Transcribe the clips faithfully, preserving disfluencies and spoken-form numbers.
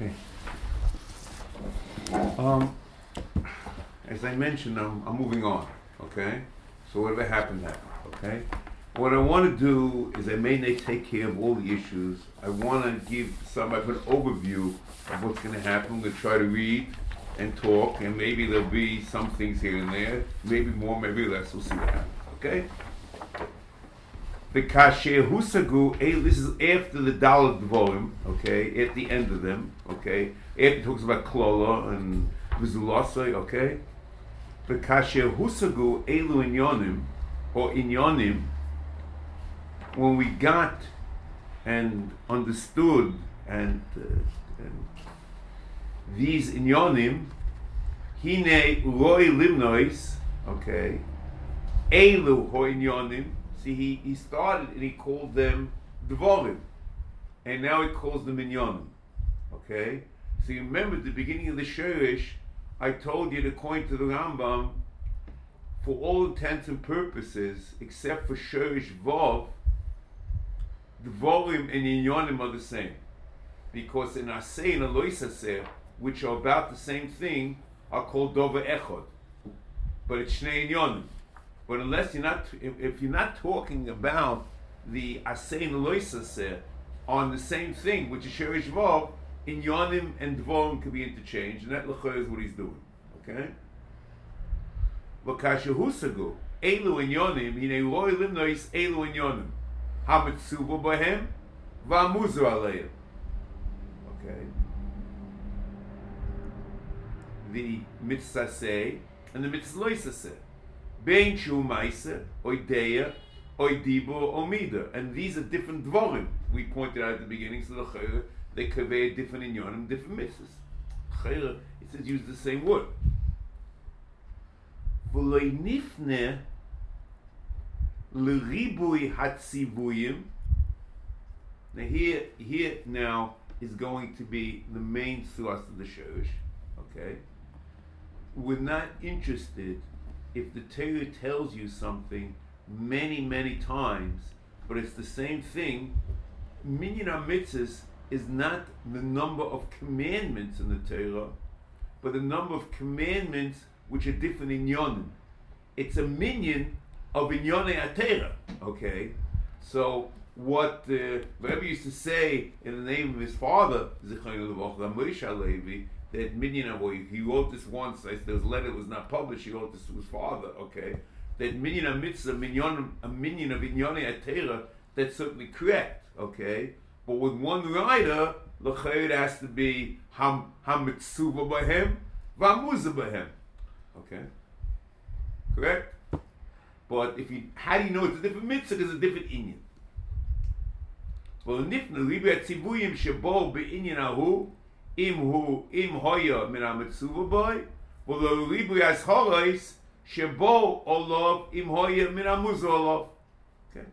Okay. Um, as I mentioned, I'm, I'm moving on. Okay. So whatever happened happened. Okay. What I want to do is I may not take care of all the issues. I want to give some of an overview of what's going to happen. I'm going to try to read and talk, and maybe there'll be some things here and there, maybe more, maybe less. We'll see what happens. Okay. The kasher husagu. This is after the daled dvorim. Okay, at the end of them. Okay, after it talks about klola and vizulasai. Okay. The kasher husagu elu inyonim or inyonim. When we got and understood and, uh, and these inyonim, hine roi limnois, okay, elu ho inyonim. See, he, he started and he called them dvorim, and now he calls them inyonim. Okay, so you remember at the beginning of the shirish, I told you that according to the Rambam, for all intents and purposes, except for shirish vav, dvorim and inyonim are the same, because in aseh and alois aseh, which are about the same thing, are called dover echad, but it's shnei inyonim. But unless you're not, if, if you're not talking about the aseh and alois aseh on the same thing, which is shirish vav, inyonim and dvorim can be interchanged, and that l'chor is what he's doing. Okay. V'kasher husagu elu inyonim hinei roi limnois elu inyonim. Hamitzuva bohem, va'amuzu aleim. Okay. The mitzaseh and the mitzloisaseh. Bein shu ma'aseh, oideya, oidibo, omida. And these are different dvorim. We pointed out at the beginning, so the chayre, they convey different inyonim, different mitzvahs. Chayre, it says use the same word. V'loi nifne L'ribui hatzivuyim. Now here, here now is going to be the main thrust of the shirish. Okay, we're not interested if the Torah tells you something many, many times, but it's the same thing. Minyan HaMitzvahs is not the number of commandments in the Torah, but the number of commandments which are different in Yonim. It's a minyan of Inyonei Atera, okay? So what uh, Rebbe used to say in the name of his father, Zichron Levach, Moshe Halevi, that minyan, well, he wrote this once, I said, there was a letter that was not published, he wrote this to his father, okay? That minyan HaMitzvah, minyan, a minyan of Inyonei Atera, that's certainly correct, okay? But with one rider, l'chayr it has to be ham hamitzuva b'hem, v'amuza b'hem, okay? Correct? But if you, how do you know it's a different mitzvah? There's a different inyan. Well, nifna ribi atzivuyim shebo beinyan ahu im hu im hoya min hamitzuva boy. Well, the ribi asharais shebo olav im hoya min hamuzah olav. Okay.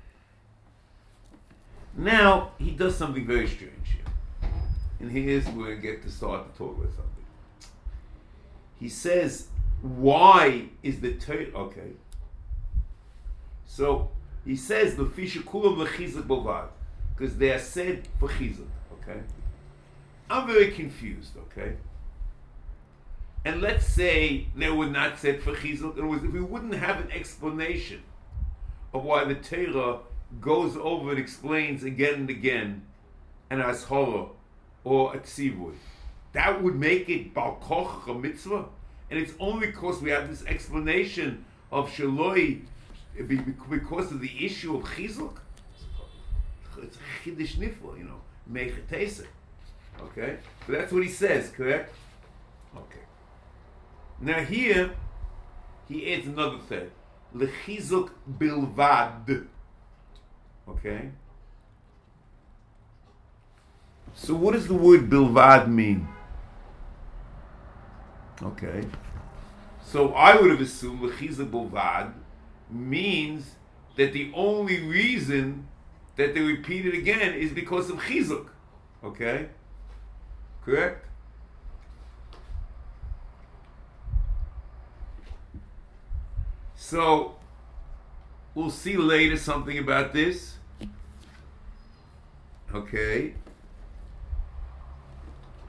Now he does something very strange here, and here's where we get to start to talk about something. He says, "Why is the Torah okay?" So he says the fisher kulam lechizuk bovad, because they are said for chizuk. Okay, I'm very confused. Okay, and let's say they were not said for chizuk. In other words, if we wouldn't have an explanation of why the Torah goes over and explains again and again an ashara or a tzivui, that would make it bal koch a mitzvah, and it's only because we have this explanation of shaloi. Because of the issue of chizuk, it's a chiddush nifla, you know, mechetesa. Okay, so that's what he says, correct? Okay. Now here, he adds another thing, lechizuk bilvad. Okay. So what does the word bilvad mean? Okay. So I would have assumed lechizuk bilvad means that the only reason that they repeat it again is because of chizuk. Okay? Correct? So, we'll see later something about this. Okay?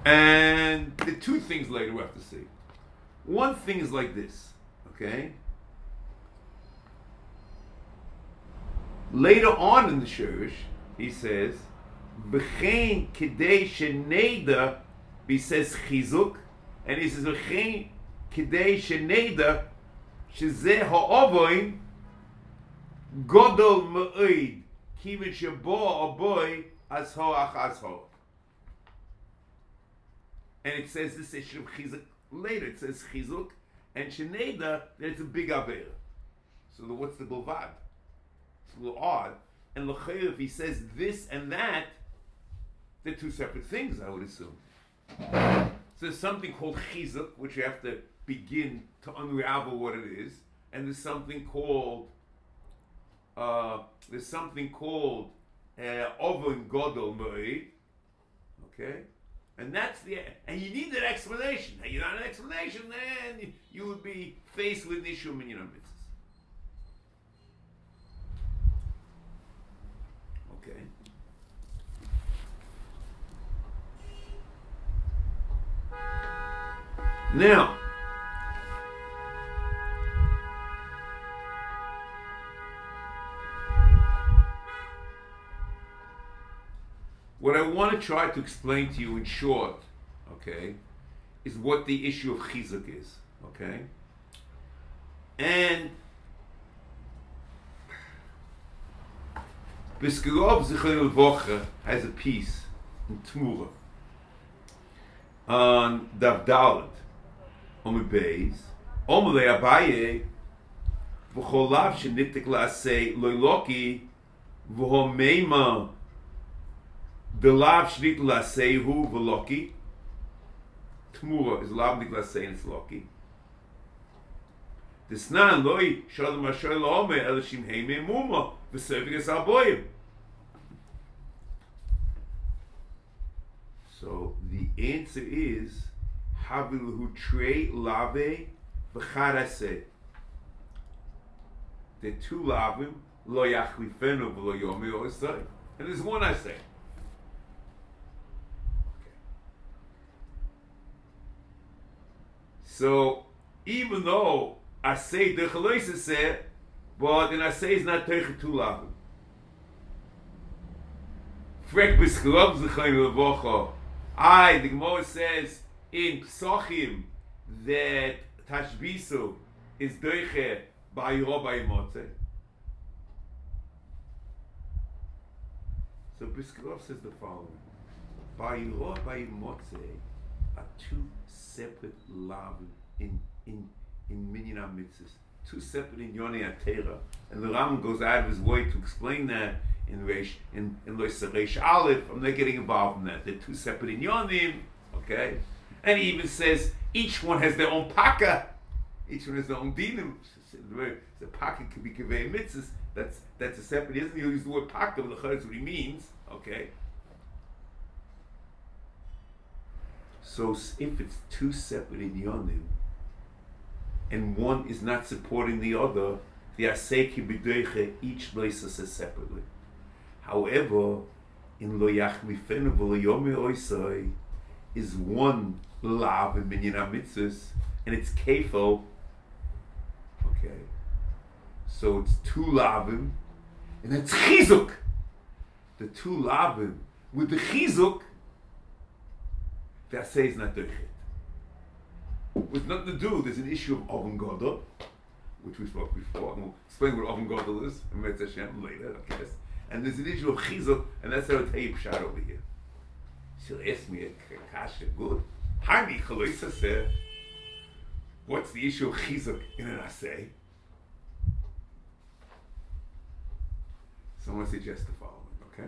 And the two things later we have to see. One thing is like this, okay? Later on in the Shurish, he says, B'chein kidei sheneda, he says chizuk, and he says, B'chein kidei sheneda, shezeh ha'ovoin, godol me'oid, kivin shebo aboy, as ho'ach as ho. And it says this issue of chizuk later. It says chizuk and sheneda, that it's a big aver. So the, what's the bilvad? It's a little odd. And l'chayr, if he says this and that, they're two separate things, I would assume. So there's something called chizuk, which you have to begin to unravel what it is, and there's something called uh, there's something called oven godol moed. Okay. And that's the, and you need an explanation. Now, you don't have an explanation, then you would be faced with an issue of minyan mitzvahs. Okay. Now, what I want to try to explain to you in short, okay, is what the issue of chizuk is, okay? And Biskarov Zichron Levocha has a piece in Tmura on Dav Dalet, Omer Beis, Omer Le Abaye, V'cholav Shenitik La'asei Loiloki, V'ho Meima, the lav shlit lasehu v'loki. Tmura is lav shlit lasei and it's loki. The snan loy shalom asher laomer elishim heime muma v'serving es alboyim. So the answer is havilahu trei lave v'charase. The two lavim lo yachlifenu v'lo yomer osay. And there's one I say. So even though I say the Chaloisa said, but then I say it's not Teicha Tu Lavim. Frek B'Skarov Zechayim Levocha. I, the Gemara says in Psochim that Tashbisu is Doiche Ba'ayro Ba'ayimotze. So B'Skarov says the following. Ba'ayro Ba'ayimotze are two separate lavim in in in minyan mitzvahs, two separate in Yonei Atera, and the Rambam goes out of his way to explain that in Reish in in Lois Reish Aleph. I'm not getting involved in that. They're two separate in Yonim, okay? And he even says each one has their own paka, each one has their own dinim. The paka can be kavei mitzvahs. That's that's a separate. He doesn't use the word paka, but that's what he means, okay? So if it's two separate inyanim, and one is not supporting the other, the asei ki b'doiche, each places it separately. However, in lo yachmifenu v'lo yomer oisai is one lav in minyan mitzvahs, and it's kefo. Okay, so it's two lavim, and it's chizuk. The two lavim with the chizuk. The assay is not doichet. With nothing to do, there's an issue of oven gadol, which we spoke before. And we'll explain what oven gadol is, and Metz Hashem later, I guess. And there's an issue of chizuk, and that's how it's hey pshat over here. She'll ask me a kasha, good. Hani chaloisa said, what's the issue of chizuk in an assay? Someone suggests the following, okay?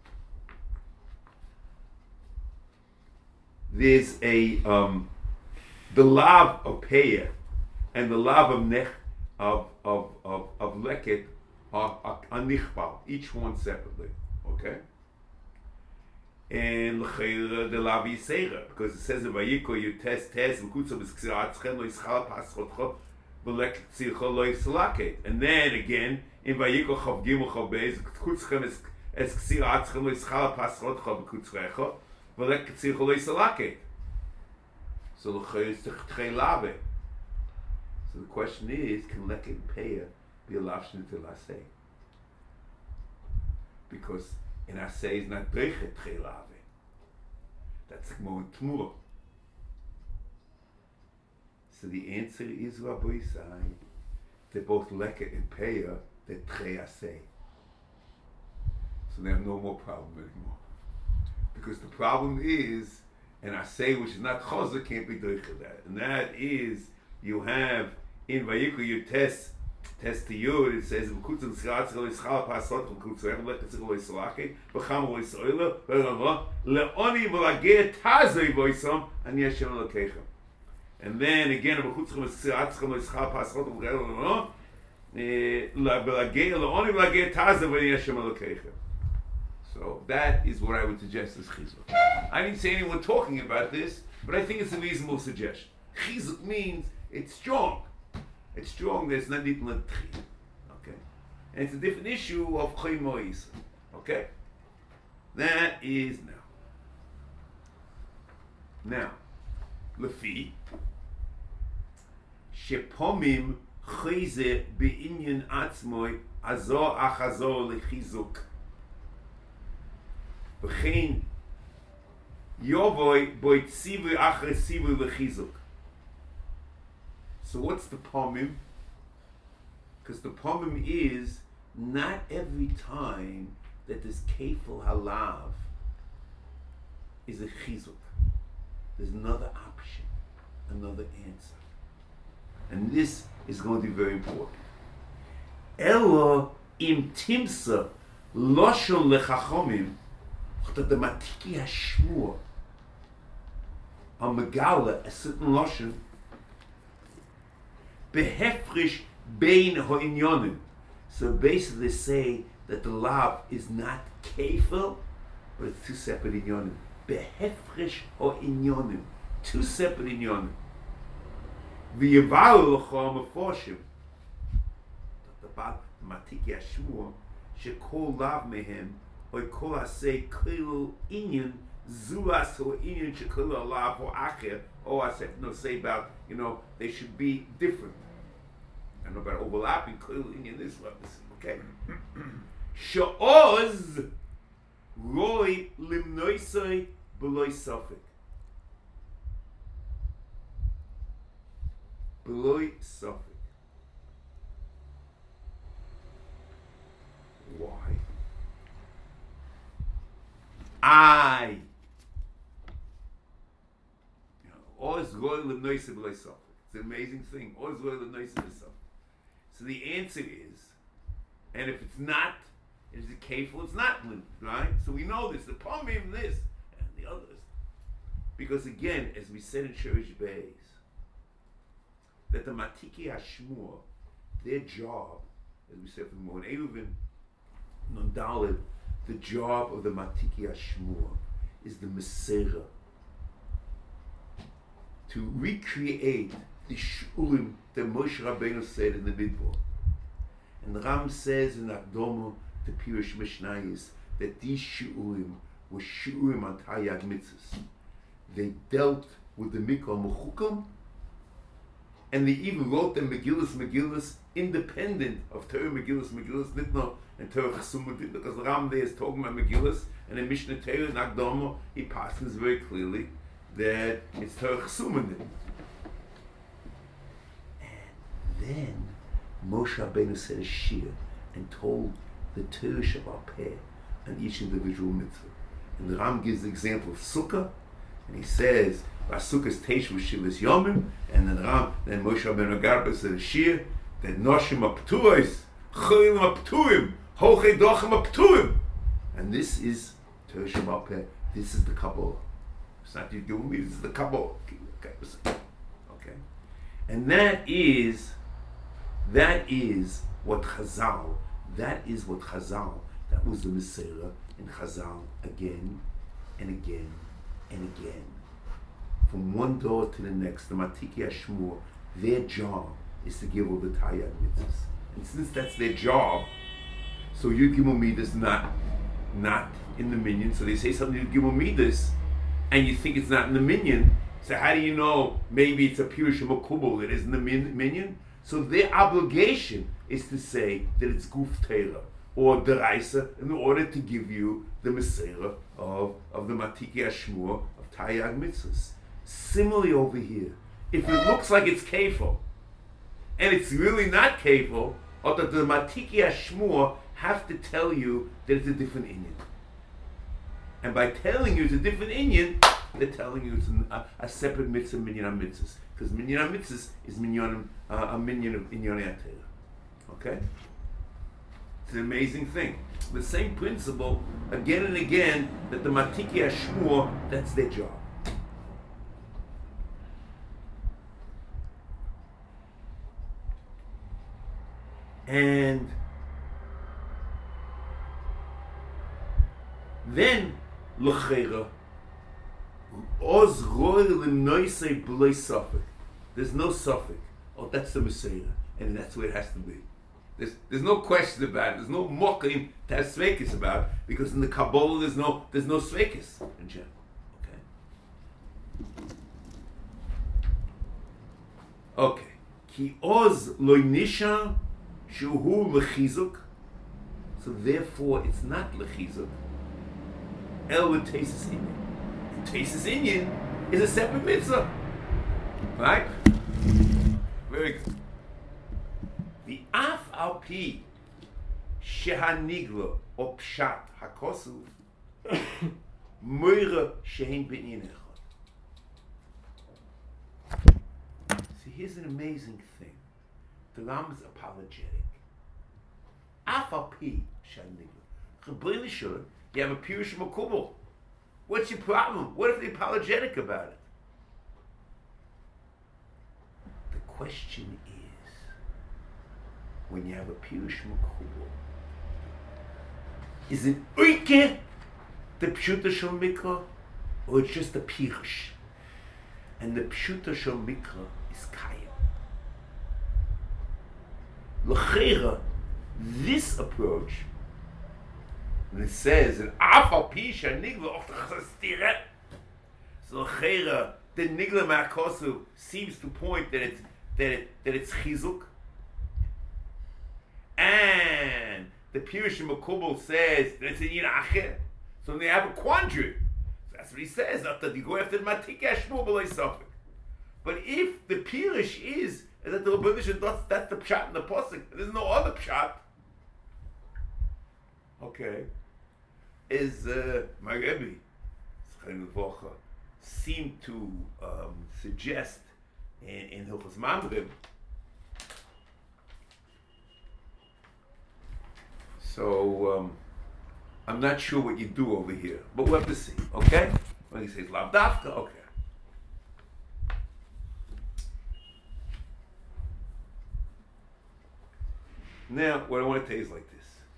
There's a um, the lav of peya and the lav of nech of of of of leket are, are, are nichbal, each one separately, okay? And l'chayra the lav yisera, because it says in Vayikra you test test v'kutzah b'skiratzchem lo yischal paschotcha v'leket tzircha lo yislaket, and then again in Vayikra chav gimel chav beis kutzchem es ksiratzchem lo yischal paschotcha v'kutzrecha. v'lek tzich olei salake. So l'chayr is t'chay lave. So the question is, can leket peya be a lavshin to lasei? Because in asay is not doichet t'chay lave. That's more tmur. So the answer is Rabbi Isai, they're both leket and peya, they're t'chay asay. So they have no more problem anymore. Because the problem is, and asay which is not chazak can't be doichet that. And that is, you have in Vayikra you test test to Yud, it says v'kutzim tzchal tzchal yischal pasot v'kutzim v'leket tzchal yisalake v'cham v'yisoyle v'rava le'oni v'lageh tazoi v'yisam ani Hashem Elokeichem. And then again v'kutzim tzchal tzchal yischal pasot v'rava v'lageh le'oni v'lageh tazoi v'ani Hashem Elokeichem. So that is what I would suggest as chizuk. I didn't say anyone talking about this, but I think it's a reasonable suggestion. Chizuk means it's strong. It's strong, there's not even a tchi. Okay? And it's a different issue of choy mois. Okay? That is now. Now, lefi, shepomim chayze be'inyan atzmoi azor achazor lechizuk. V'chein yovoi boi tzivui achre tzivui lechizuk. So what's the pomim? Because the pomim is not every time that this kefil halav is a chizuk. There's another option, another answer. And this is going to be very important. Elo im timsa loshon lechachomim that the matiki hashmur on megala a certain loshon behefrish bein ho'inyonim. So basically they say that the lav is not kefil, but it's two separate inyonim. Behefrish ho'inyonim. Two separate inyonim. V'yevaru l'chol meforshim. About matiki hashmur shekol lav mehem or kol asay kilu inyan zuas or inyan shekol alav or acher. Oh, I said no. Say about you know they should be different. I don't know about overlapping clearly in this one. Okay. Sha'oz roi limnoisoi beloy sofik. Beloy sofik. Why? I. Oz roi limnoisoi beloy sofik. It's an amazing thing. Oz roi limnoisoi beloy sofik. So the answer is, and if it's not, is it kefil? It's not limit, right? So we know this. The pomim, this, and the others, because again, as we said in Shurish Beis, that the matiki hashmur, their job, as we said from Mon Eruvin, Nondalid, the job of the matiki hashmur is the mesera, to recreate the shurim that Moshe Rabbeinu said in the Midbar. And the Ram says in Akdomo, the Pirush Mishnayis, that these shurim were shurim on Taryag Mitzvahs. They dealt with the Mikra Mechukam, and they even wrote them Megillas Megillas independent of Torah Megillas Megillas Nitno and Torah Chasumah, because the Ram there is talking about Megillas, and in Mishnah Torah in Akdomo he passes very clearly that it's Torah Chasumah Nitno. Then Moshe Rabbeinu said a shir and told the Torah Shabbat Peh on each individual mitzvah. And the Ram gives the example of Sukkah, and he says, "Sukkah's Teishu Shivas Yomim," and then Ram, then Moshe Rabbeinu Garba said a shir that Noshim Aptuos, Cholim Aptuim, Hoche Dochem Aptuim, and this is Torah Shabbat Peh. This is the Kabbalah. It's not you doing me. This is the Kabbalah. Okay, and that is. That is what Chazal, that is what Chazal, that was the Mesera in Chazal again and again and again. From one door to the next, the Matiki Hashmur, their job is to give all the Taryag Mitzvahs. And since that's their job, so Yud Gimel Midas not, not in the minyan, so they say something Yud Gimel Midas, and you think it's not in the minyan, so how do you know maybe it's a pirush makubal that isn't the min- minyan? So their obligation is to say that it's guf teira or deraisa in order to give you the mesera of, of the matiki ashmur of Taryag mitzvahs. Similarly over here, if it looks like it's kefil, and it's really not kefil, or that the matiki ashmur have to tell you that it's a different inyan. And by telling you it's a different inyan, they're telling you it's an, a, a separate mitzvah, minyan mitzvahs. Because minyan mitzvahs is minyan, uh, a minyan of inyan atera. Okay? It's an amazing thing. The same principle, again and again, that the matiki ashmur, that's their job. And then, l'cheira, oz roy l'noisei b'lei safek. There's no suffix. Oh, that's the Messiah, and that's what it has to be. There's, there's no question about it. There's no mokim to have sveikis about it, because in the Kabbalah there's no there's no sveikis in general. Okay. Okay. Ki oz lo nisha shuhu lechizuk. So therefore, it's not lechizuk. El with tesis inyan. Tesis inyan is a separate mitzvah, right? Very good. The af al pi shehanigla or pshat hakosu moira shehin b'inyan echad. See, here's an amazing thing. The Ram is apologetic. Af al pi shehanigla. Chabli l'shur, you have a pirush makubal. What's your problem? What if they're apologetic about it? The question is, when you have a pirush makubal, is it oike the pshuta shel mikra, or it's just a pirush? And the pshuta shel mikra is kaya. L'cheira, this approach, and it says that afal pisha nigla ochtachastiret. So l'cheira, the nigla ma'akosu seems to point that it's that it, that it's chizuk, and the Pirush Makubal says that it's in Yinacher. So they have a quandary. So that's what he says. After you go after the Matik Ashmur b'lei safek. But if the Pirush is that the Rebbeinu that's that's the pshat in the pasuk, there's no other pshat. Okay, is uh, my Rebbe seem to um, suggest in, in Hilchos Mamrim. So um, I'm not sure what you do over here, but we'll have to see. Okay? When he says lav dafka, okay. Now, what I want to tell you is like this.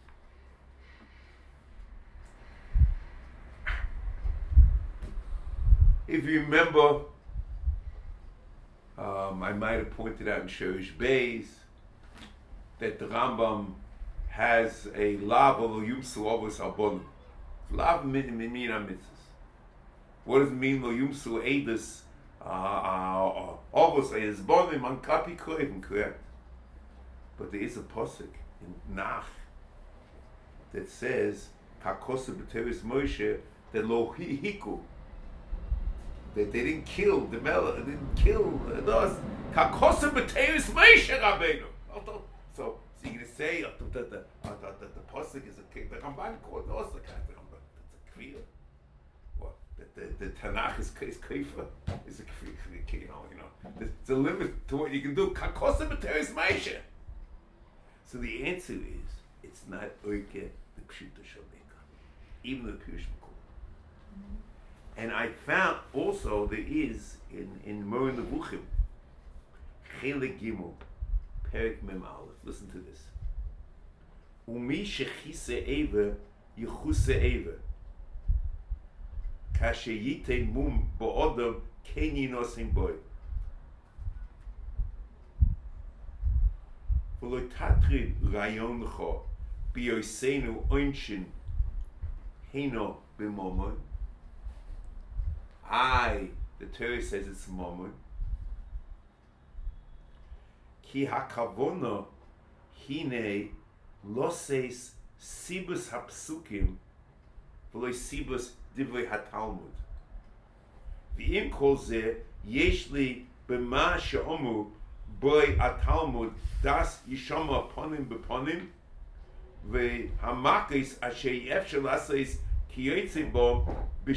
If you remember, um, I might have pointed out in Shorish Beis that the Rambam has a lav ol yumsu avos albonim. Lav min min mitzvahs. What does it mean lo yumsu edus avos edus bonim on kapi koivim? Correct. But there is a pasuk in Nach that says kakosu b'teres Moshe that lo hiku, that they didn't kill the Mela, they didn't kill those kakosu b'teres Moshe Rabbeinu. So. So you're going to say that the, the, the, the, the pasuk is a the Ramban called also kind of Ramban. It's a kviya. What? The, the, the Tanakh is is kviya. Is a kviya. You know, you know. There's, there's a limit to what you can do. Kakosa b'teres Moshe. So the answer is, it's not oike the pshuta shel mikra, even the pirush makubal. And I found also there is in in Moreh Nevuchim Chelek Gimel. Perik Mem Aleph. Listen to this. Umi shechise eva yichuse eva. Kashe yite mum bo'odam keni nosim boy. V'lo tatri rayoncho biyoseinu oinshin heno b'momon. I, the Torah says it's Mammon. Ki hakavono hine loses sibus hapsukim v'lo sibus divrei hatalmud. V'im kol ze yesh li b'ma she'omu boy atalmud das yishama ponim b'ponim v'hamakis asher yefshel lases ki yotzim bo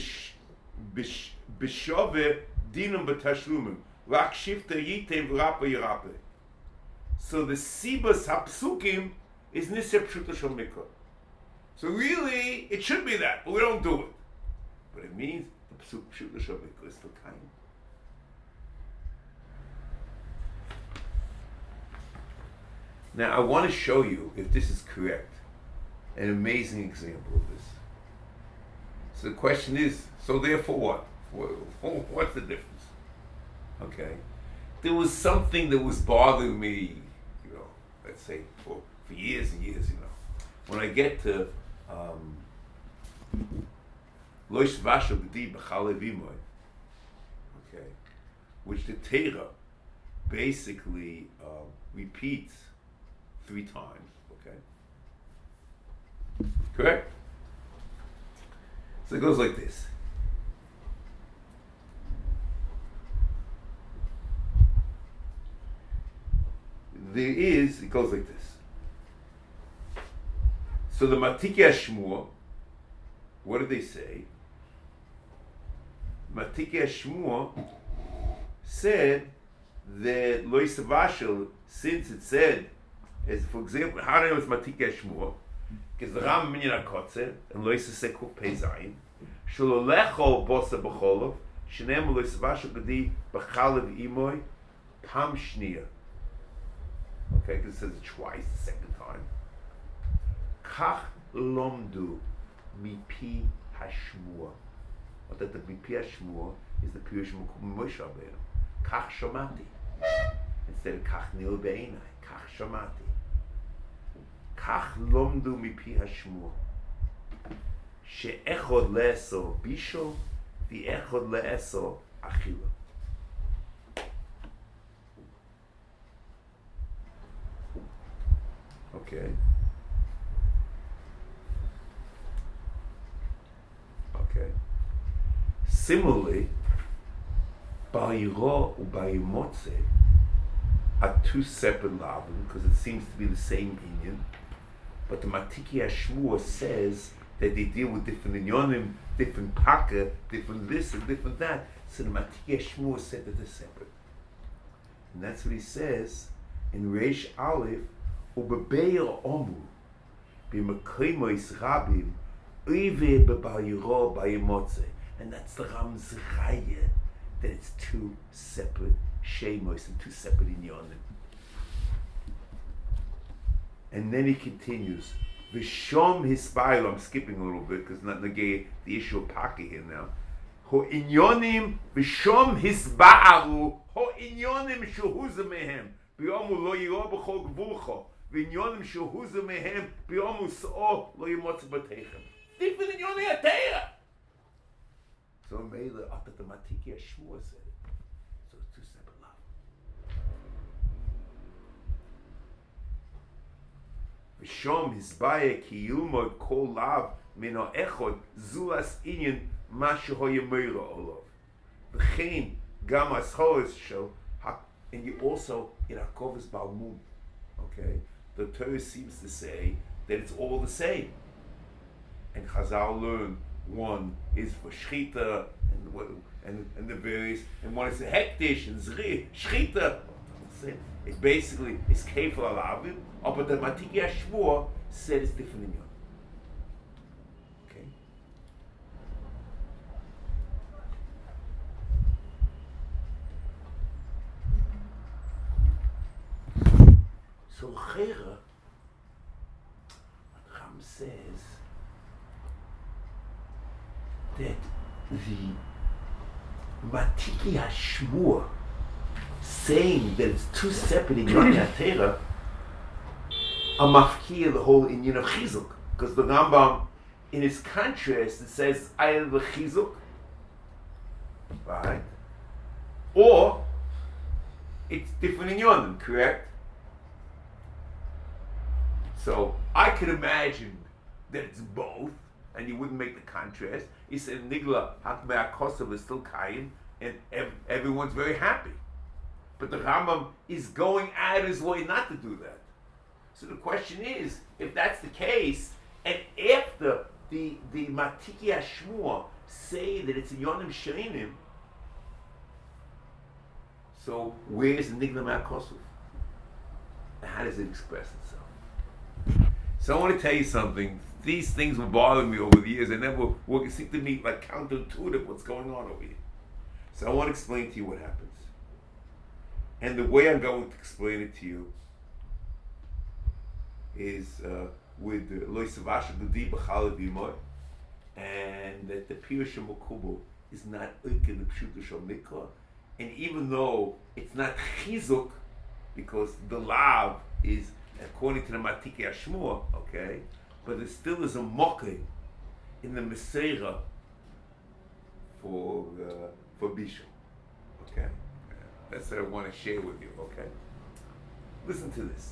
b'shove dinam b'tashlumim rak shifta yitem v'rapa yirape. So the sibus hapsukim is niseh pshuta shel mikra. So really, it should be that, but we don't do it. But it means the psuk pshuta shel mikra is the kind. Now I want to show you if this is correct. An amazing example of this. So the question is, so therefore what? What's the difference? Okay. There was something that was bothering me, you know, let's say for, for years and years, you know. When I get to Loish Vasha B'di B'chalev Imoy, okay, which the Torah basically uh, repeats three times, okay? Correct? So it goes like this. There is, it goes like this. So the Matike Shmuel, what did they say? Matike Shmuel said that Lo Yisavashel, since it said, as for example, how do I know it's Matike Shmuel? Because the Ram Minyan HaKotzer, and Lo Yisavashel Pei Zayin, Shelo Lecho Bosa B'cholov, Shenem Lo Yisavashel Gedi B'chalev Imoy, Pam Shniya. Okay, because it says it twice, the second time. Kach lomdu mipi hashmua. Or that the mipi hashmua is the Pirush Moshe Rabbeinu. Kach shomati. Instead of kach nil be'enai. Kach shomati. Kach lomdu mipi hashmua. She'echod le'eso bisho, v'echod le'eso achila. Okay. Okay. Similarly, Ba'iro and Ba'imotze are two separate lavin because it seems to be the same inyan. But the Matiki Hashmua says that they deal with different inyonim, different paka, different this and different that. So the Matiki Hashmua said that they're separate. And that's what he says in Reish Aleph. Ubebeir omu b'mekaymois rabim uve bebayiro bayimotze, and that's the Ram's Chaya, that it's two separate shemos and two separate inyonim. And then he continues, v'shom hisbayil. I'm skipping a little bit because not negay the issue of paki here now. Ho inyonim v'shom hisba'aru ho inyonim shuhuza mehem b'yomu lo yiro b'chol gvulcho. V'inyonim shehuzu mehem b'yomu s'o lo yimotz b'teichem. Different inyonim atera. So Meila, after the Matiki Hashmua said it. So it's two separate love. V'shom hizbaya ki yilmod kol lav mino echod zulas inyan ma sheho yemeira olav. V'chein gam aschoes shel, and you also in Hakovas Balmum. Okay. The Torah seems to say that it's all the same. And Chazal learn one is for Shchita and, and, and the various, and one is the Hektish and Zri, Shchita. It basically is Kefal Alavim, but the Matiki Hashmua said it's different in Yom. Okay? So Chera, Ram says that the Matiki Hashmua saying that it's two separate inyan HaTorah are mafkir the whole inyan of Chizuk, because the Rambam in his contrast it says I have the Chizuk right? Or it's different in Yonim, correct? So I could imagine that it's both, and you wouldn't make the contrast. He said Nigla Hakmei HaKosov is still Kaim, and ev- everyone's very happy. But the Rambam is going out of his way not to do that. So the question is, if that's the case, and after the the Matiki Hashmua say that it's a Yonim Sheinim, so where's the Nigla Ma'akosov? How does it express itself? So I want to tell you something. These things were bothering me over the years. They never work. Seem to me like counterintuitive what's going on over here. So I want to explain to you what happens. And the way I'm going to explain it to you is uh, with Lo Yisavash Gudi B'Chalav Yimoy, and that the Pirush HaMekubal is not Oike the Pshuto Shel Mikra, and even though it's not Chizuk, because the Lav is according to the Matiki Hashmua, okay, but there still is a Mokkeh in the Meseira for uh, for Bishul, okay. That's what I want to share with you, okay? Listen to this.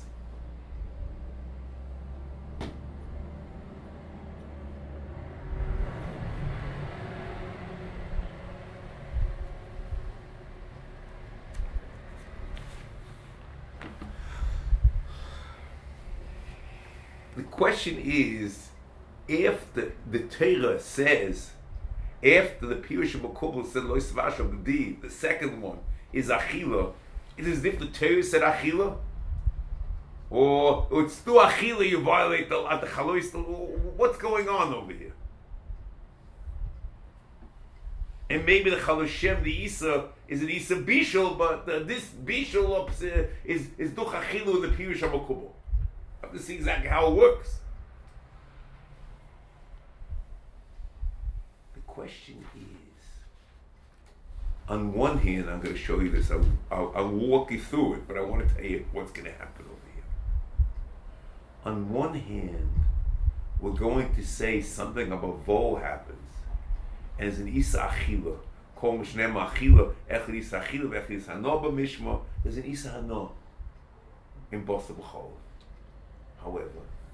The question is, if the, the Torah says, after the Pirush HaMekubal said Lo Yisvash Gedi, the second one, is Achila. It is as if the Torah said Achila, or, or it's still Achila. You violate the the Chalois. What's going on over here? And maybe the Chaloshem, the Isa, is an Isa Bishul, but uh, this Bishul uh, is is Duch Achila with the Pirush HaMekubal. I have to see exactly how it works. The question is, on one hand, I'm going to show you this. I'll, I'll, I'll walk you through it, but I want to tell you what's going to happen over here. On one hand, we're going to say something about Vol happens, and it's an Isa Achila. Kol Mishnema Achila, Echad Isa Achila, Echad Isa Hano B'Mishma. There's an Isa Hano in Bosa B'Chol. However,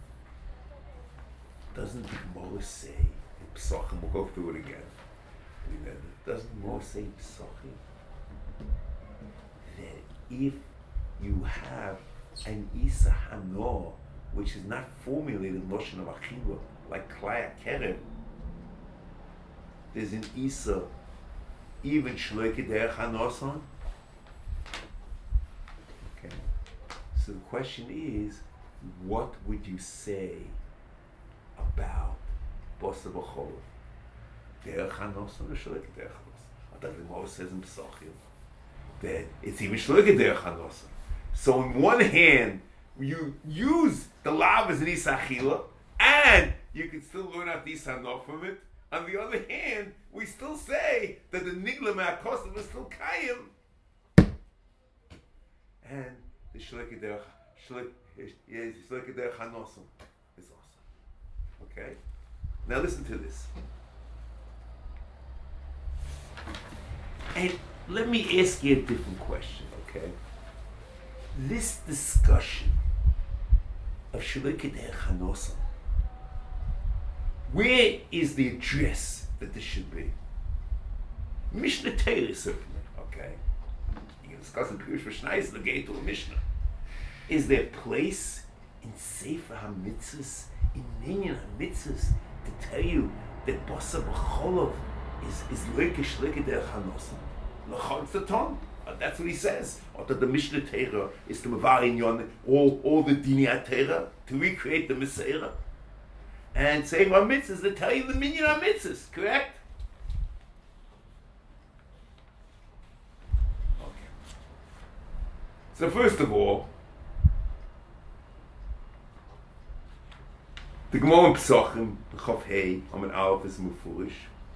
doesn't the Gemara say, in Pesachim, we'll go through it again, doesn't more say Pesachim that if you have an Isa Hano, which is not formulated in Lashon of Achila, like Klai HaKerem, there's an Isa even Shloike Derech Hanoson? Okay. So the question is, what would you say about Bosa B'Chol? Derech Hanoson or Shloike Derech Hanoson? I thought the Gemara says in Pesachim that it's even Shloike Derech Hanoson. So on one hand, you use the lav as an Isa Achila, and you can still learn out the Isa Hano from it. On the other hand, we still say that the Nigla Ma'akosov is still Kayim, and the Shloike Derech Shloike Derech Hanoson is awesome. Okay? Now listen to this. And let me ask you a different question, okay? This discussion of Shloike Derech Hanoson, where is the address that this should be? Mishnah Torah, certainly, okay? You can discuss in Pirush Mishnayos, the gate to a Mishnah. Is there a place in Sefer HaMitzvahs, in Minyan HaMitzvahs, to tell you that Bosa B'Cholov is is Loike Shloike Derech Hanoson? L'chol Tzatan. That's what he says. Or that the Mishnah Torah is to mevar in yon all all the Dinei Torah to recreate the Messiah. And Sefer HaMitzvahs to tell you the Minyan HaMitzvahs, correct? Okay. So first of all, the Gemara in Pesachim, Chav Hey, Amud Aleph is mufurish.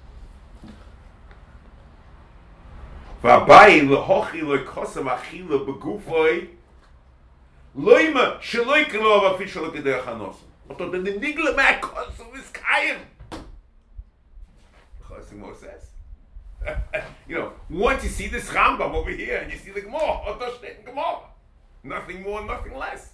V'abai lehochi lekosav achila begufoi loima sheloi kelo avafi sheloi kederech hanoson. But the nigla ma'akosov is kayim. The Gemara says. You know, once you see this Rambam over here and you see the Gemara, Oto steht in Gemara. Nothing more, nothing less.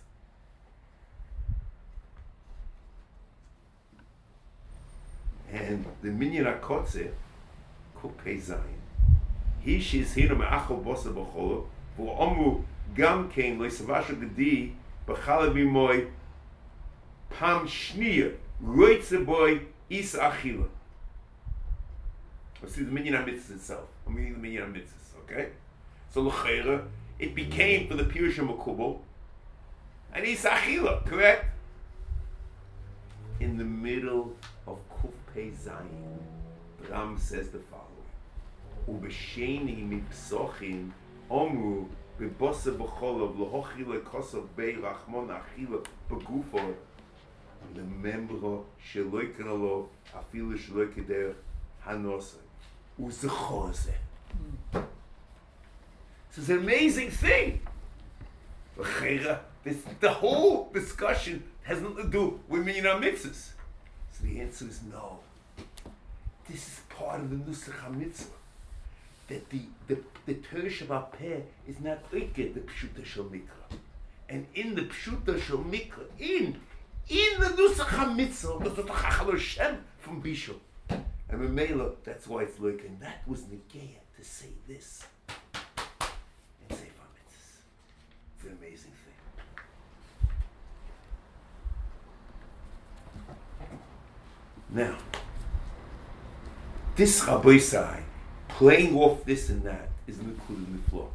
And the Minyan HaKotze, Kupei Zayin, he she's here me'achol bosa b'cholo, v'omru gam kein le'savasha gedi b'chala b'moy pam shniya roitze boy is achila. Let's see the Minyan HaMitzvah itself. I'm reading the Minyan HaMitzvah, okay? So l'cheira, it became for the Pirush HaMekubal, and is achila, correct? In the middle of Kuf Pei Zayin, Ram says the following: Ubesheni mipsochim omru bebosa b'cholov lohochila kosov bei rachmon achila begufo lemembro sheloi kanalo afilu sheloi keder hanosai uzechoze. This is an amazing thing. This, the whole discussion has nothing to do with Minyan HaMitzvahs. So the answer is no. This is part of the Nusach HaMitzvah. That the the the Torah Shabbat Peh is not oike the Pshuta Shel Mikra, and in the Pshuta Shel Mikra, in in the Nusach HaMitzvah, was the Chachal Shem from Bishul, and Memela, that's why it's like, and that was Negeya to say this and say HaMitzvahs. It's an amazing thing. Now, this Rabbi Sai, playing off this and that, is Nikud in the floor.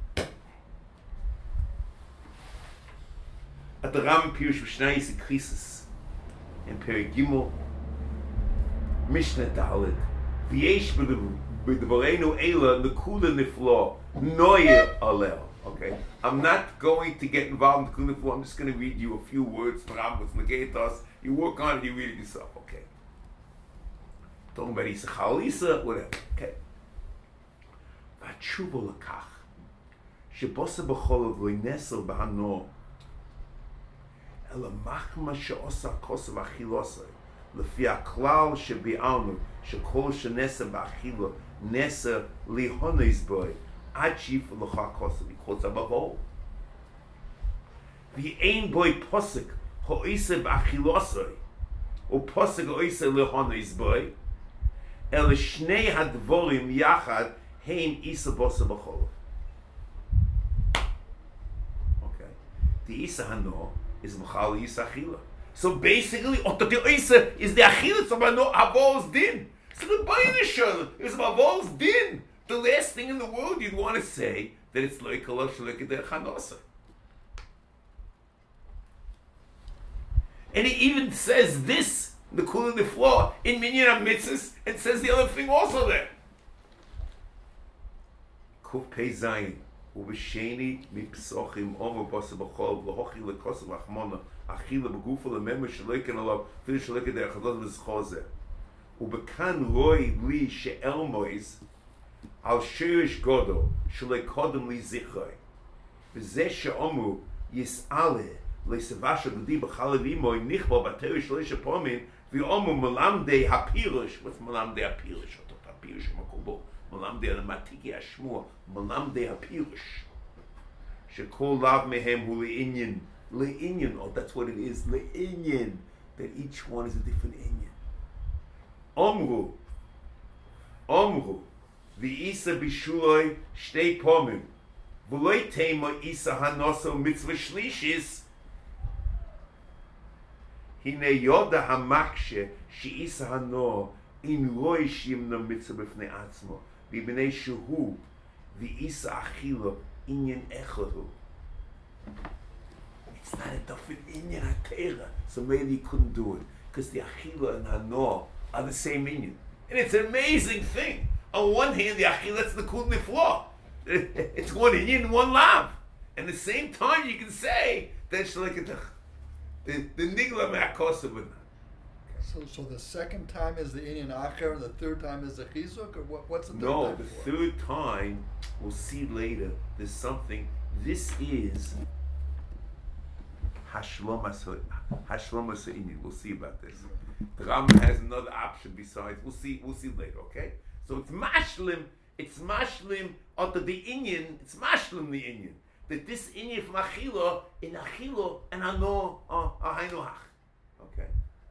At the Ram Pirush Mishnah Yisik Chisis, in Peri Gimel, Mishnah Dalet, V'yesh b'dvarenu Eila Nikud in the floor, Noye Alel. Okay, I'm not going to get involved in the floor. I'm just going to read you a few words. The Ram was Negeitas. You work on it. You read it yourself. Okay. Talking about Isa Chalisa, whatever. Okay. Vatshuva lekach shebosa b'cholav lo'nesel b'hano ela machma she'osa kosav achilosai lefi haklal shebi'alnu shekol shenesa b'achila nesa lihonis boy ad shif l'cha kosav. He quotes above all. V'yein boy posik ho'isa b'achilosai or posik ho'isa lihonis boy el shnei hadvorim yachad hein isa bosa b'cholav. Okay, the isa hano is b'chal isa achila. So basically, otati isa is the achila. So hano avos din. So the Bayin is avos din. The last thing in the world you'd want to say that it's like kolosh lekeder chanosa. And he even says this. The cool in the floor in Minyan HaMitzvahs, and says the other thing also there. Kuf Pei Zayin ubesheni mipsochim omer bosa b'chol lohochi lekosav achmona achila begufa lememra shleiken alav filu shleiken der chadot v'zchozer ubekan roi li she'elmois al shirish godo shleikodem li zichroi v'zeh she'omru yis'ale le'sevasha g'di b'chalav imoy nichbo b'teri shleisha pomin v'yomu melamdei hapirush. What's melamdei hapirush? Otot hapirush makubo. Melamdei al-matiki hashmua. Melamdei hapirush. Shekol lav mehem hu le'inyan. Le'inyan. Oh, that's what it is. Le'inyan. That each one is a different inyan. Omru. Omru. V'isa b'shuloi shtei pomim. V'loi tema isa hanoso mitzvah shlishis. Hine yoda hamakshe she'isa hano in roi shimna mitzvah b'fnei atzmo v'bnei shehu v'isa achilo inyan echodu. It's not a different inyan ha'teira, so maybe he couldn't do it because the achilo and hano are the same inyan, and it's an amazing thing. On one hand, the achilo that's the kul niflo. It's one inyan, one lav, and at the same time you can say that it's like a The the nigla me'akosa with that. So so the second time is the inyan acher, the third time is the chizuk, or what? What's the third no, time? the for? third time we'll see later. There's something. This is hashlomas hashlomas inyan. We'll see about this. The Rambam has another option besides. We'll see. We'll see later. Okay. So it's mashlim it's mashlim under the inyan, it's mashlim the inyan. That this inyan from achila, in achila, and ano, uh, ahainu hach. Okay.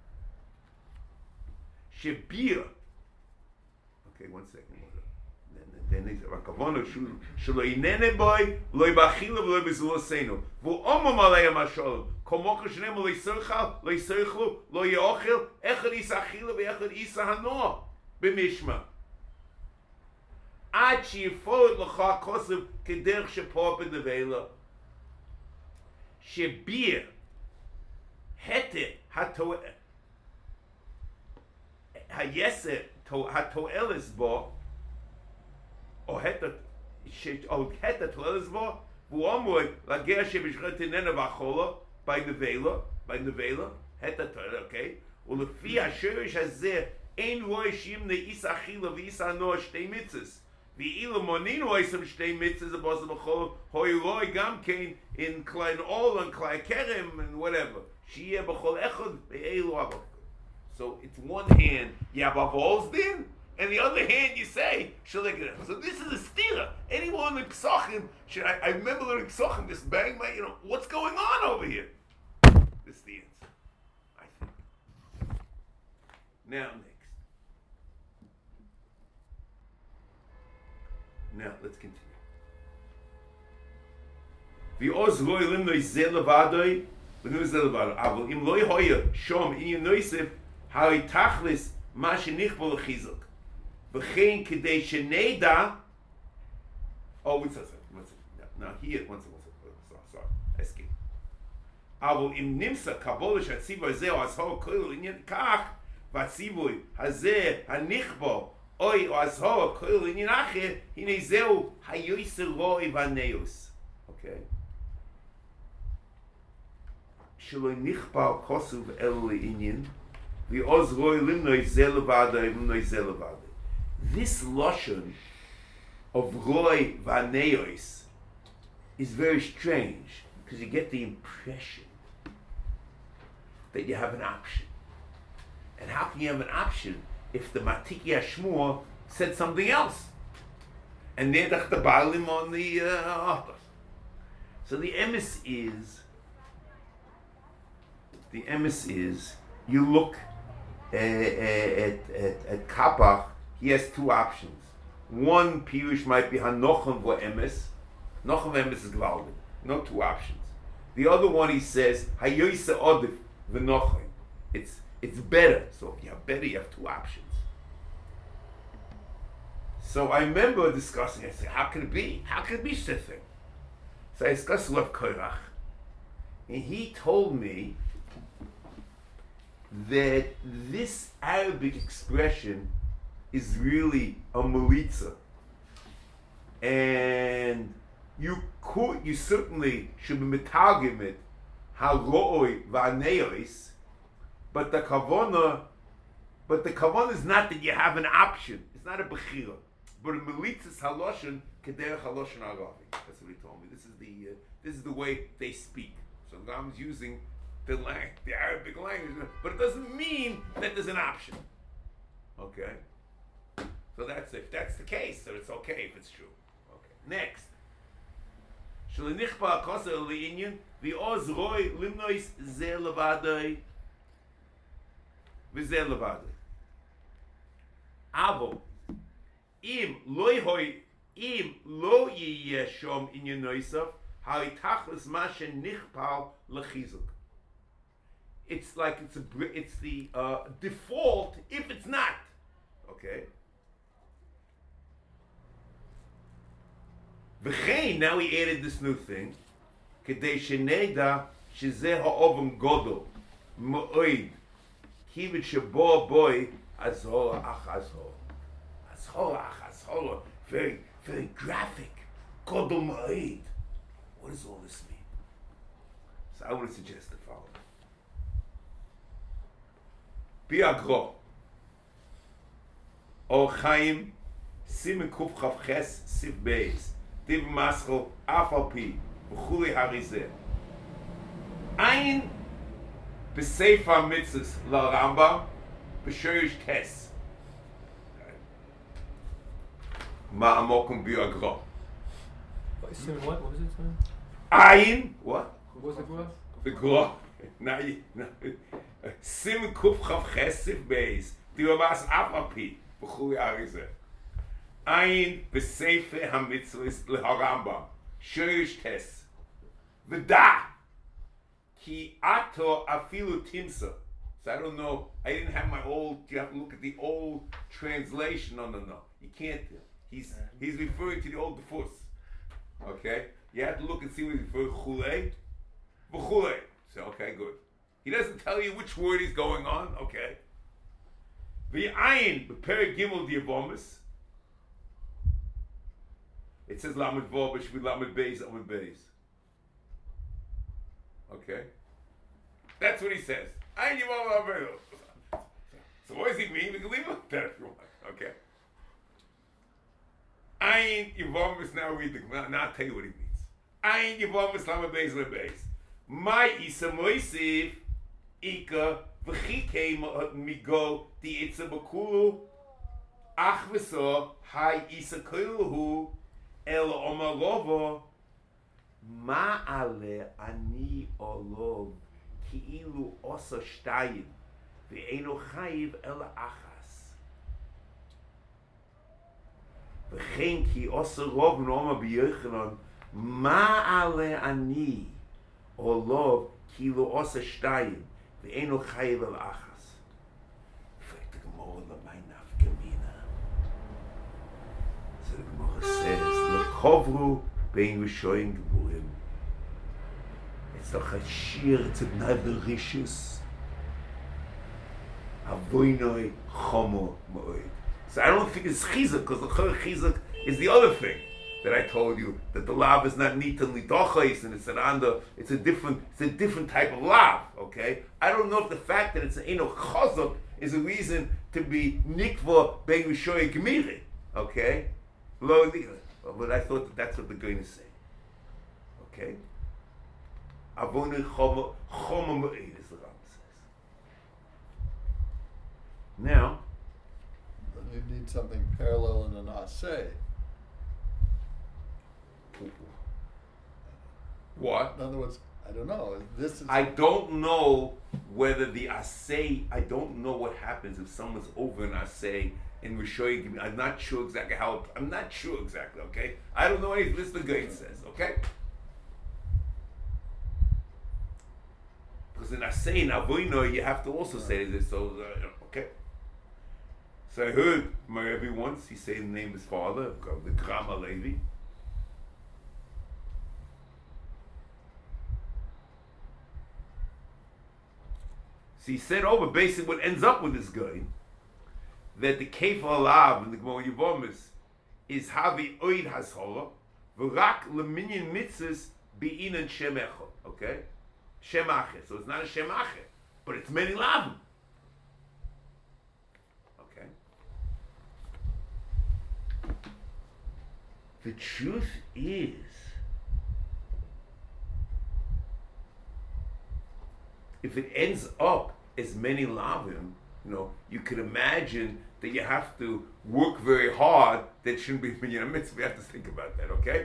Shebir. Okay, one second. Then they say, "Rakavonu shelo inene boy, loy bachila, loy bezulosenu. Vu omam alei masholem. Komoch shneim loy sercha, loy serchlu, loy yochel. Echad is achila, ve'echad is hanoah b'mishma. Ad sheyifod l'cha kosev kederch shepor b'nevela. Shebir hete hato hayese hatoeles bo." או או heta toeles bo, vu amoy la ger shebishret inena vachola by nevela, by nevela heta toeles, okay? ולפי השורש הזה אין רואה שאם נאיס אכילה ואיס הנוע שתי מיצס, ואילו מונין רואים שתי מיצס, זה בוסם בכל, הוי רואי גם כן in klein all and klein kerem and whatever, שיהיה בכל אחד באילו הבא. So it's one hand, you have avos then, and the other hand you say, shalikah. So this is a stira. Anyone in Pesachim, should I, I remember learning Pesachim, just bang my, you know, what's going on over here? This is the answer, I think. Now next. Now let's continue. V'oz lo ilim no izeh levadoi, v'no izeh levadoi. Avol im lo yihoya shom in yinoisef hari tachlis ma shenichbo lechizuk. V'chein kedei sheneda. Oh, what's that? What's it? Now here, once it was sorry, I skipped. Avol im nimsa kabolish hatzivoy zeh o azhor koil inyan kach v'atzivoy hazeh hanichbo oy o azhor koil inyan acher hine zeu hayoyser roi v'aneus. Okay. Shelo nichbar kosuv el inyan v'oz roi limnoi zeh levadoi limnoi zeh levadoi. This loshon of roi v'aneos is very strange because you get the impression that you have an option. And how can you have an option if the Matiki Hashmua said something else? And they're the Balim on the authors. So the emes is, the emes is, you look uh, at, at, at Kapach, he has two options. One pirush might be Hanochem vo emes. Nochem emes is gewaldig. No two options. The other one he says Hayoyse odif v'nochem. It's it's better. So if you have better, you have two options. So I remember discussing. I said, how can it be? How can it be such a thing? So I discussed with Korach, and he told me that this Arabic expression is really a melitza, and you could, you certainly should be metargim it haroi v'aneos, but the kavana, but the kavana is not that you have an option. It's not a bechira, but a melitza is haloshen kederech haloshen arabi. That's what he told me. This is the uh, this is the way they speak. So I'm using the lang- the Arabic language, but it doesn't mean that there's an option. Okay. So that's if that's the case, so it's okay if it's true. Okay. Next. Shlenichpa koser liinyan v'oz roi limnois zeh levadoi v'zeh levadoi. Avo im lo hoy im lo yiyeh shom inyan noisav hari tachlis ma shenichpal lechizuk. It's like it's a it's the uh, default if it's not. Okay. V'chein, now he added this new thing. Kedei sheneda shezeh ha'ovam godol mo'oid kivit shebo boy azhor ach azhor azhor ach azhor. Very, very graphic. Godol mo'oid. What does all this mean? So I want to suggest the following. Biagro Or Chaim Simen Kuf Chav Ches Siv Beis Div Maschel Afalpi V'chuli Harizeh Ein B'Sefer Mitzvahs La Rambam B'Shorish Tes. Ma'amokum bi'agra. What, Simon, what? What was it, Simon? Ayin, what? What was the Gra? The gra. Now you, now, Sim kuf chav chesif beis. Divamas apapi. B'chuli arizeh. Ayin b'sefer hamitzvahs leharambam. Shirish tes. V'da. Ki ato afilu timsa. So I don't know. I didn't have my old. You have to look at the old translation. No, no, no. You can't. He's he's referring to the old Dafus. Okay. You have to look and see what he's referring to. Chulei, v'chulei. So okay, good. He doesn't tell you which word he's going on. Okay. V'ayin b'perek gimel diavomis. It says lamed vav b'shvi lamed beis lamed beis. Okay. That's what he says. Ayin yivam avelo. So what does he mean? We can leave it like that if you want. Okay. Ayin yivam is now read the now, now I'll tell you what he means. Ayin yivam is lamed beis lamed beis. My isa moisif ika v'chikei migo di itza b'kulu ach v'so hai isa koiluhu el omalovo ma ale ani olov ki'ilu osa shtayim ve'eno chayiv el achas v'chein ki osa rov no'oma b'yochanan ma ale ani olov ki'ilu osa shtayim ve'eno chayiv el achas. Fragt the Gemara l'maynav gemina. So the Gemara says l'chovru bein rishoyin geburim. It's doch a shir, it's a naderishis. Avoinoi chomo moed. So I don't think it's chizuk, because the chizuk is the other thing that I told you, that the lav is not nitan lidochais, and it's an anda, it's a different, it's a different type of lav, okay? I don't know if the fact that it's an eno chazuk is a reason to be nikva bein rishoyin gemiri, okay? But I thought that that's what the going to say. Okay? Avonu choma choma moed, as the Rambam says. Now, Then you need something parallel in an aseh. what? In other words, I don't know. This is. I don't know whether the asay, I don't know what happens if someone's over an asay in Rishoy. I'm not sure exactly how, I'm not sure exactly, okay? I don't know anything, this is the guy says, okay? Because in asay, in avoino, you have to also say this, so, uh, okay? So I heard my Rebbe once, he said the name of his father, the Grama Levi. So he said over basically what ends up with this guy, that the Kefa Alav in the Gemara Yevomis is Havi Oid Hashola, V'rak Leminyan Mitzvahs Be'inan Shem Echad, okay? Shem Acher. So it's not a Shem Acher, but it's many Lavim. Okay? The truth is, if it ends up as many lavim, you know, you could imagine that you have to work very hard. That shouldn't be minyan mitzvah. We have to think about that, okay?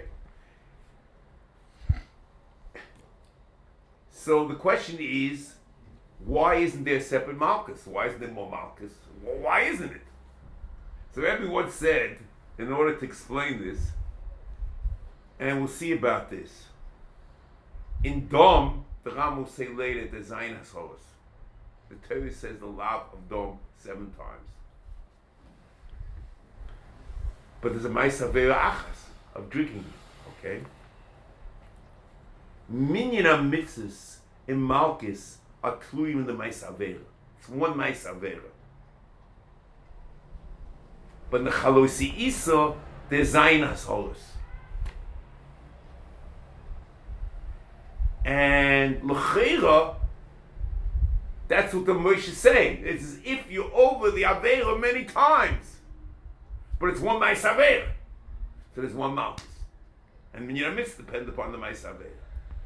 So the question is, why isn't there a separate malchus? Why isn't there more malchus? Well, why isn't it? So everyone said, in order to explain this, and we'll see about this, in Dom, the Ram will say later the Zayin HaSoros. The Torah says the lav of Dom seven times. But there's a Ma'aseh Avera Achas of drinking, okay? Minyan HaMitzvahs in Malchus are tluyim in the Ma'aseh Avera. It's one Ma'aseh Avera. But in the Chalosi Isa, there's Zayin HaSoros. And l'cheira, that's what the Moshe is saying. It's as if you're over the Aveira many times. But it's one Ma'aseh Avera. So there's one Malchus. And Minyan HaMitzvah depends upon the Ma'aseh Avera.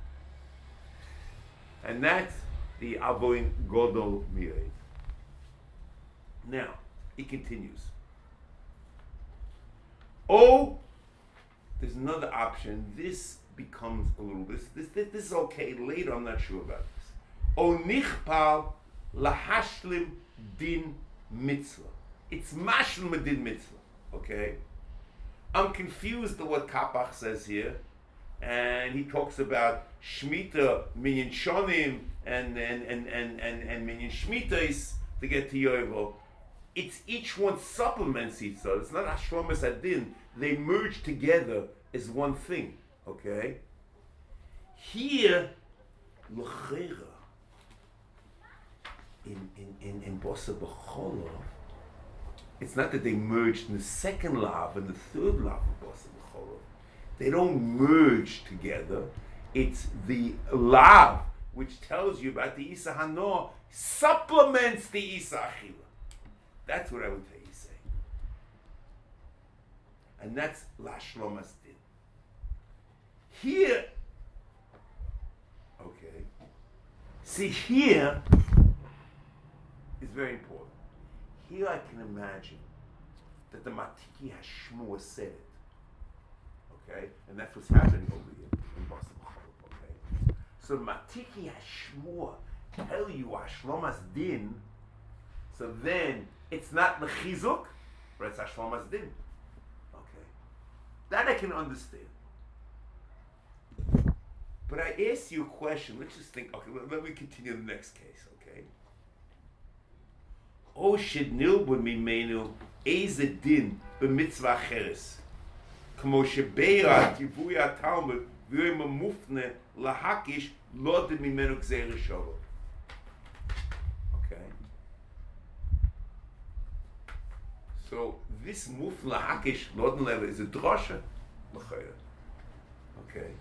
And that's the Avoin Godol Mirei. Now, he continues. Oh, there's another option. This becomes a little bit, this, this, this is okay. Later, I'm not sure about this. O nichpal lahashlim din mitzvah. It's mashlim din mitzvah, okay? I'm confused at what Kapach says here. And he talks about Shemitah, Minyan Shonim, and and and and and, and Minyan Shmitas to get to Yovel. It's each one supplements each other. It's not Hashlomas Adin. They merge together as one thing. Okay? Here, L'chera, in in in in Bosa B'Cholov, it's not that they merged in the second lav and the third lav of Bosa B'Cholov. They don't merge together. It's the lav which tells you about the Isa Hanor supplements the Isa Achila. That's what I would tell you say. And that's Lashlomas Din. Here, okay. See, here is very important. Here I can imagine that the Matiki Hashmua said it. Okay? And that's what's happening over here in Boston. Okay? So Matiki Hashmua tell you Hashlomas Din, so then it's not Mechizuk, but it's Hashlomas Din. Okay? That I can understand. But I ask you a question. Let's just think. Okay, let, let me continue the next case. Okay. O shid nilbun mimenu eze din b'mitzvah cheres, kamo shebeira tivuya talmud v'yoy mamufne lahakish lo de mimenu gzeir shava. Okay. So this mufne lahakish lo de level is a drasha l'chayra. Okay.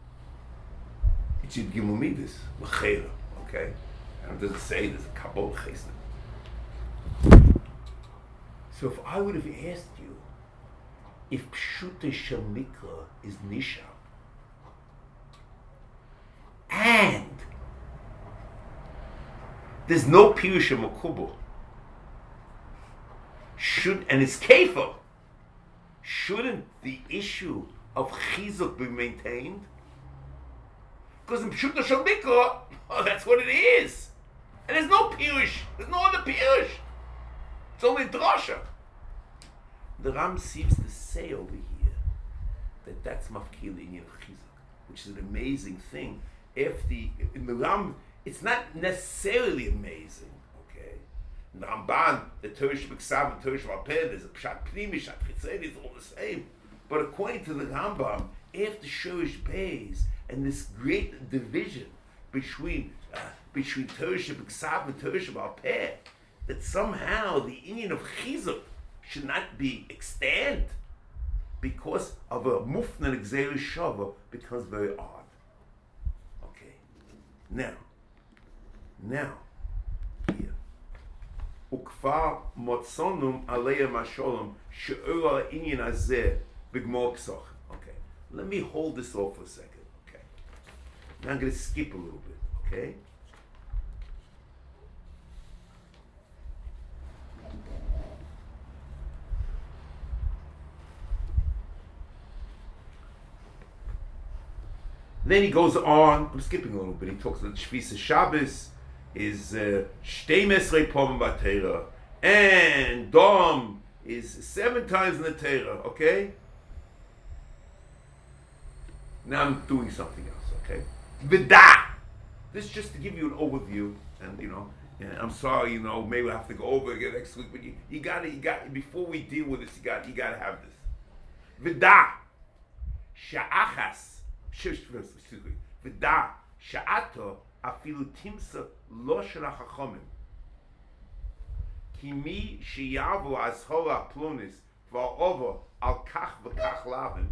It should give me this, l'chayra, okay? And it doesn't say there's a kabbalah chesed. So if I would have asked you if pshute shel mikra is nishab, and there's no pirush makubal, should and it's kefir, shouldn't the issue of chizuk be maintained? Because in Pshuta Shel Mikra, oh, that's what it is. And there's no Pirush. There's no other Pirush. It's only Drasha. The Ram seems to say over here that that's Mafkil Inyan Chizuk, which is an amazing thing. If the, in the Ram, it's not necessarily amazing, okay? In the Ramban, the Teresh B'Ksav and Teresh B'Alpeh, there's a Pshat Pnimi, Pshat Chitzeni, it's all the same. But according to the Rambam, after Shorish Beis, and this great division between uh, between Teresh B'Ksav and Teresh B'Alpeh, that somehow the Indian of Chizuk should not be extant because of a Mufna and Gzeir Shava becomes very odd. Okay. Now, now, here. Ukvar motzonum aleya masholom she'ura Indian azeh b'gmor psoch. Okay. Let me hold this off for a second. Now I'm going to skip a little bit, okay? Then he goes on, I'm skipping a little bit, he talks about Shvisa Shabbos is Shtei Mesrei Povim B'Teira, and Dom is seven times in the Teira, okay? Now I'm doing something else, okay? Vida. This is just to give you an overview, and you know, and I'm sorry, you know, maybe we'll have to go over again next week, but you, you gotta, you got before we deal with this, you got, you gotta have this. Vida. Sha'achas. Excuse me. Vida. Sha'ato afilu timsa lo shel hachachomim. Ki mi sheyavu azhora plonis va'over al kach v'kach lavin.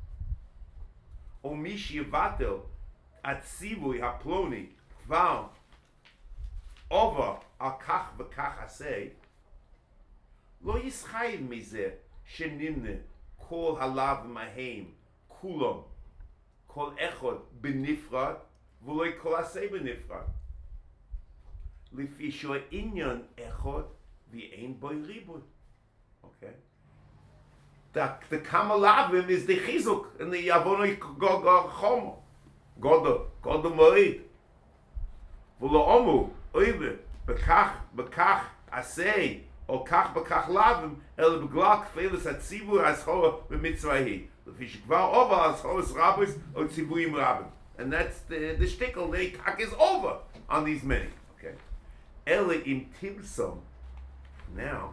O mi sheyevatel Atzivui haploni kval over al kach v'kach asay lo yischayiv mizeh shenimne kol halav mahem kulom kol echod benifrad v'loi kol asay benifrad lifi shoy inyan echod v'ein boy ribud. Okay. the, the Kamalavim is the Chizuk and the Yavonoi Chomo. Godo, Godo Moed. V'lo Omu, Oive, Bekach, Bekach, Asei, or Kach Bekach Lavim, El Beglak, Felis Atzivu, Ashora, B'mitzvahi. L'fishikvar Ova, Ashoras Rabbis, or Tzivuyim Rabbim. And that's the, the shtickle, the Kach is over on these many. Okay? Ele Im Timsom. Now,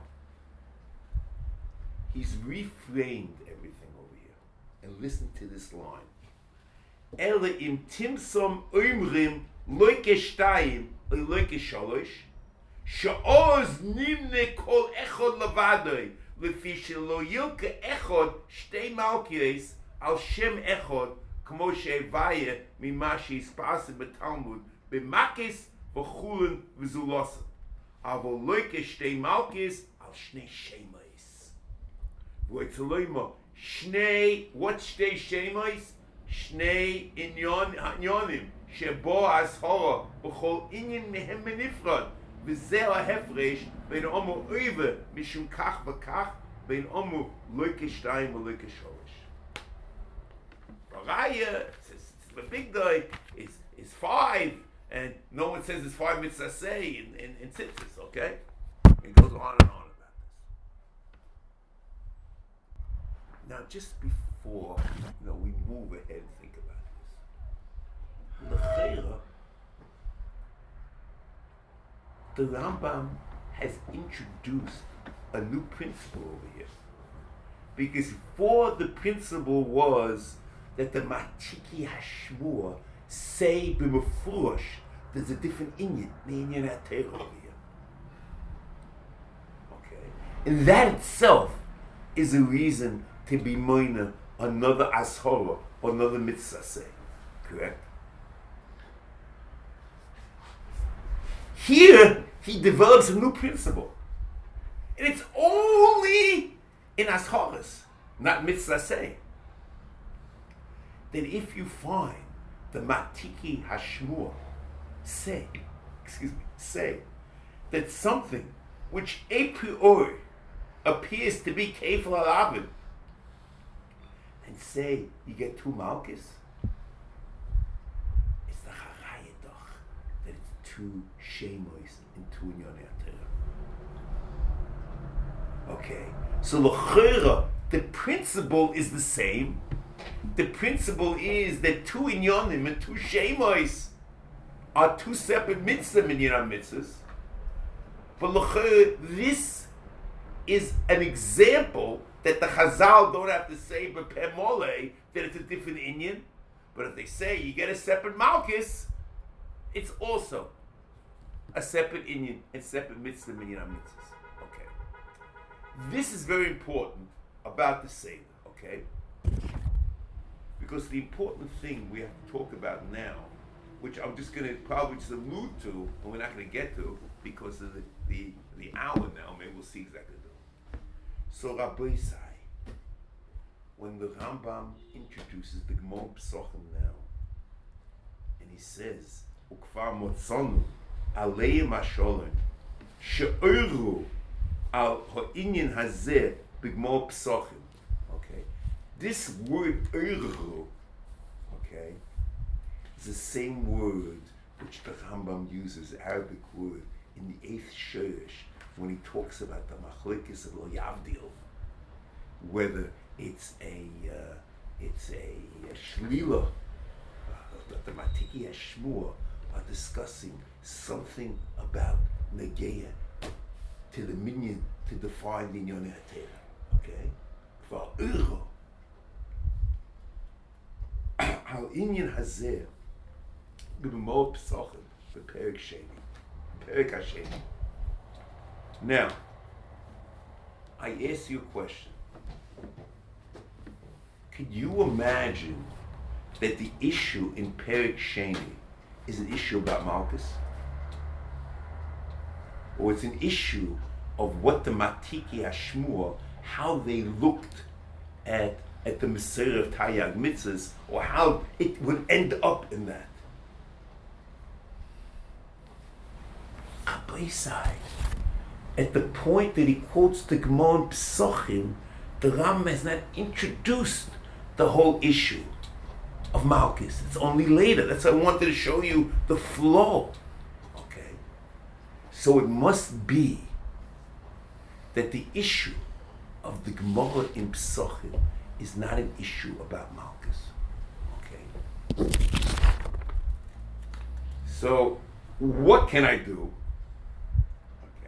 he's reframed everything over here. And listen to this line. Ele Im Timsom Oimrim, Loike Shtayim, or Loike Shalosh, Sha'oz Nimne Kol Echod Lavadoi, Lefi Shelo Yilke Echod, Shtei Malkies, Al Shem Echod, Kmo Shevaye, Mimashi Spasim Betalmud, Bemakis, V'chulun, V'zulosim. Avo Loike Shtei Malkies, Al Shnei Shemois. V'etzeloimo, Shnei, what Shtei Shemois? Shnei Inyonim. שבו הסחורה בכל עניין מהם מנפרד וזה ההפרש בין אומו אויבה משום כך וכך בין אומו לא כשתיים ולא כשלוש. Raya, the big day is, is five and no one says it's five mitzvah say in, in, in tzitzis, okay? It goes on and on about this. Now just before you know, we move ahead and think about L'cheira, the Rambam has introduced a new principle over here. Because before the principle was that the Matiki Hashmua say b'mefurish, there's a different inyan, the inyan HaTorah over here. Okay, and that itself is a reason to be moina another ashora or another mitzvah say, correct? Here, he develops a new principle. And it's only in Ashoras, not mitzvah say, that if you find the Matiki Hashmua say, excuse me, say, that something which a priori appears to be Kefal Alavim, and say you get two Malchus, it's the Charayadach that it's two Shemois and two Inyonei HaTorah. Okay, so l'chera, the principle is the same. The principle is that two Inyonim and two Shemois are two separate mitzvah minyan mitzvahs. But l'chera, this is an example that the Chazal don't have to say b'peh mole that it's a different inyan. But if they say you get a separate Malchus, it's also a separate inyan and separate mitzvah minyan mitzvahs. Okay. This is very important about the Seder, okay? Because the important thing we have to talk about now, which I'm just going to probably just allude to, and we're not going to get to because of the, the, the hour now, maybe we'll see exactly what. So Rabbi Sai, when the Rambam introduces the Gemara Pesachim now, and he says, Ukvar motzonu aleim hasholem she'oru al ha'inyan hazeh b'Gemara Pesachim. Okay, this word oru, okay, is the same word which the Rambam uses, Arabic word, in the eighth Shoresh, when he talks about the machlokes of Lo Yavdil, whether it's a uh, it's a, a shlila, uh, that the Matiki Hashmua are discussing something about negeya to the minyan to define the Inyonei HaTorah. Okay, for uro, how inyan hazeh b'Gemara Pesachim b'Perek Sheni, Perek Hasheni. Now, I ask you a question. Could you imagine that the issue in Perek Sheni is an issue about Malchus? Or it's an issue of what the Matiki Hashmua, how they looked at, at the Mesorah of Taryag Mitzvahs, or how it would end up in that? Rabbi Sai, at the point that he quotes the Gemara Pesachim, the Rambam has not introduced the whole issue of Malkus. It's only later. That's why I wanted to show you the flow. Okay? So it must be that the issue of the Gemara in Pesachim is not an issue about Malkus. Okay? So, what can I do? Okay.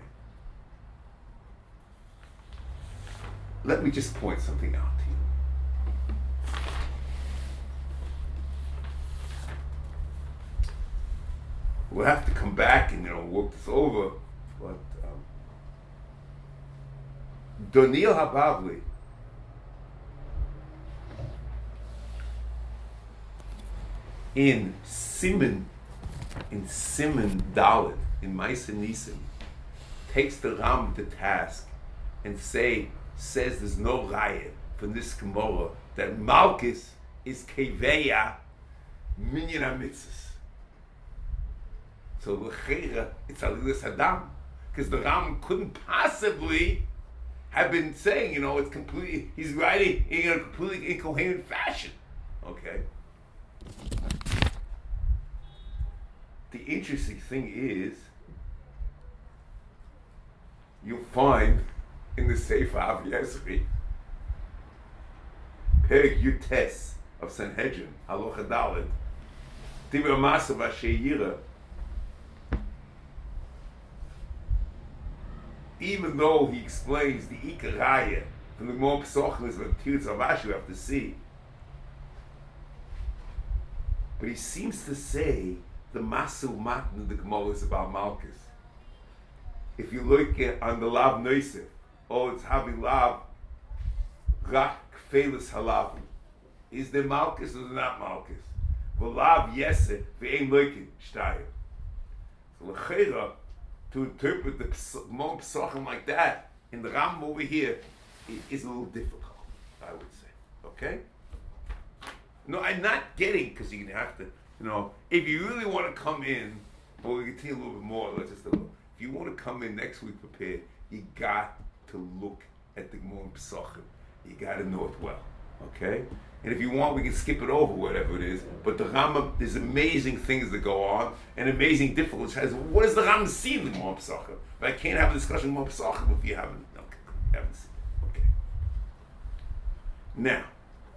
Let me just point something out to you. We'll have to come back and, you know, work this over, but um, Doniel Habavli in Siman, in Siman Dalet, in Maisa Nisim, takes the Ram to task and say, says there's no raya from this Gemara that Malkus is Keveya Minyan HaMitzvahs. So l'cheira, it's Alilas Hadam, because the Ram couldn't possibly have been saying, you know, it's completely, he's writing in a completely incoherent fashion. Okay? The interesting thing is, you'll find in the Sefer Av Yesri, Perek Yutes of Sanhedrin, Halacha Daled, Divrei Masav Asher, even though he explains the Ikar Raya from the Gemara Pesachim is what Tirz Avash you have to see, but he seems to say the Masul Matan of the Gemara is about Malkus. If you look at on the Lav Neusef, oh, it's Havi Lav Rak Kfelis Halav. Is there Malkus or is there not Malkus? V'Lav Yeseh V'Ein Loikin Shtayim. So l'cheira, to interpret the Gemara Pesachim like that in the Ram over here is a little difficult, I would say. Okay? No, I'm not getting, because you're going to have to, you know, if you really want to come in, well, we can tell you a little bit more, let's just, if you want to come in next week prepared, you got to look at the Gemara Pesachim. You got to know it well, okay? And if you want, we can skip it over, whatever it is. But the Rambam, there's amazing things that go on, and amazing difficulties. What does the Rambam see in the Gemara Pesachim? But I can't have a discussion in Gemara Pesachim if you haven't, okay, haven't seen it. Okay. Now,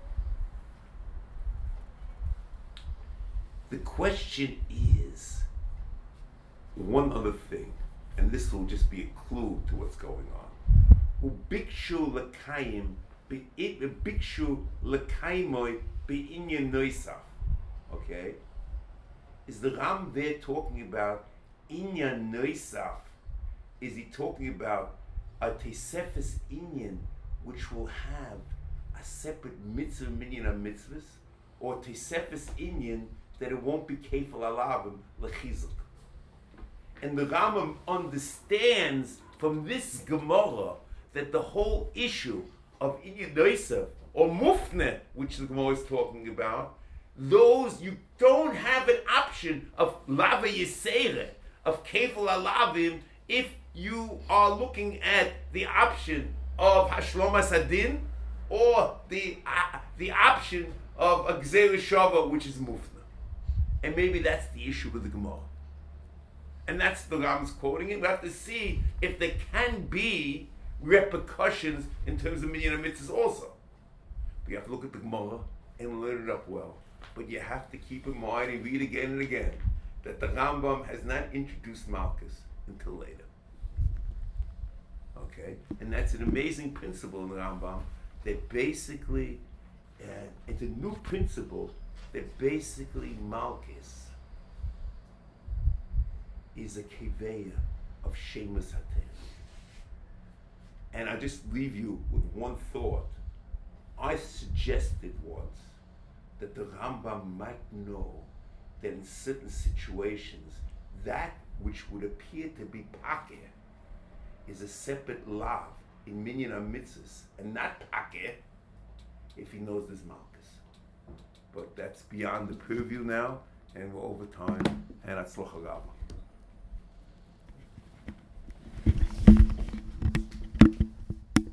the question is one other thing, and this will just be a clue to what's going on. Ubikshu l'kayim Bikshu l'kaimoy be'inyan noisaf. Okay? Is the Ram there talking about inyan noisaf? Is he talking about a tesefes inyan which will have a separate mitzvah minyan of mitzvahs? Or tesefes inyan that it won't be kefal alavim lechizuk? And the Rambam understands from this Gemara that the whole issue of Inyan Noisef or Mufne, which the Gemara is talking about, those you don't have an option of Lava Yisere, of Kefal Alavim, if you are looking at the option of Hashlomas Hadin or the uh, the option of a Gzeir Shava, which is Mufne. And maybe that's the issue with the Gemara. And that's the Ram's quoting it. We have to see if there can be repercussions in terms of minyan mitzvahs also. But you have to look at the Gemara and learn it up well. But you have to keep in mind and read again and again that the Rambam has not introduced Malkus until later. Okay? And that's an amazing principle in the Rambam. That basically, uh, it's a new principle that basically Malkus is a keveya of Shemus HaTorah. And I just leave you with one thought. I suggested once that the Rambam might know that in certain situations, that which would appear to be pakeh is a separate lav in minyan mitzvahs and not pakeh if he knows there's malchus. But that's beyond the purview now, and we're over time, and atzlocha raba.